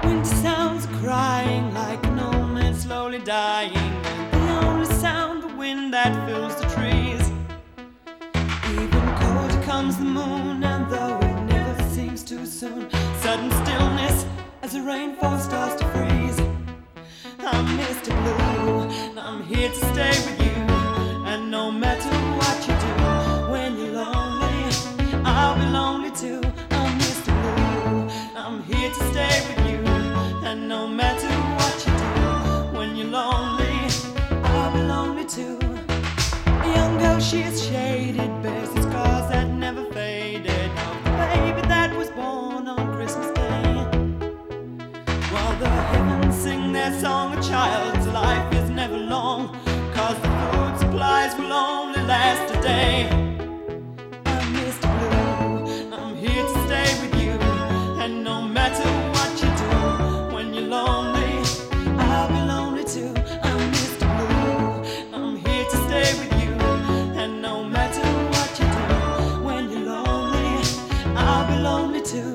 Winter sounds crying like an old man slowly dying. The only sound, the wind that fills the trees. Even colder comes the moon, and though it never seems too soon, sudden stillness as the rainfall starts to freeze. I'm Mr. Blue, and I'm here to stay with you. And no matter what you do, when you're lonely, I'll be lonely too. I'm Mr. Blue, I'm here to stay with you. And no matter what you do, when you're lonely, I'll be lonely too. A young girl, she is shaded, bears the scars that never faded, of the baby that was born on Christmas Day. While the heavens sing their song, a child's life is never long, 'cause the food supplies will only last a day. I'm Mr. Blue, I'm here to stay with you. And no matter what you do, when you're lonely, I'll be lonely too. I'm Mr. Blue, I'm here to stay with you. And no matter what you do, when you're lonely, I'll be lonely too.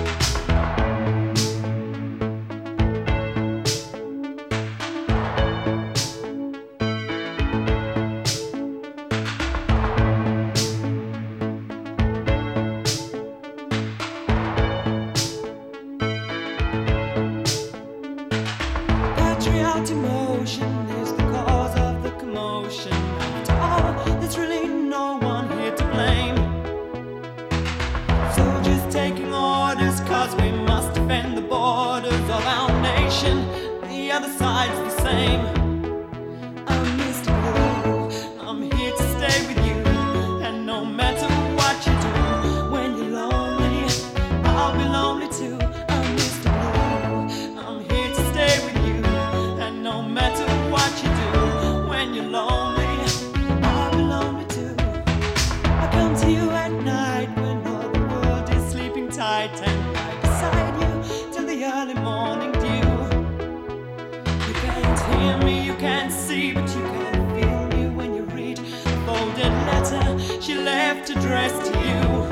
Emotion is the cause of the commotion. After all, there's really no one here to blame. Soldiers taking orders, 'cause we must defend the borders of our nation. The other side's the same. I'm Mr. Blue, I'm here to stay with you. And no matter what you do, when you're lonely, I'll be lonely too. I'm Mr. Blue, I'm here to stay with you. No matter what you do, when you're lonely, I'll be lonely too. I come to you at night when all the world is sleeping tight, and right beside you till the early morning dew. You can't hear me, you can't see, but you can feel me when you read the folded letter she left addressed to you.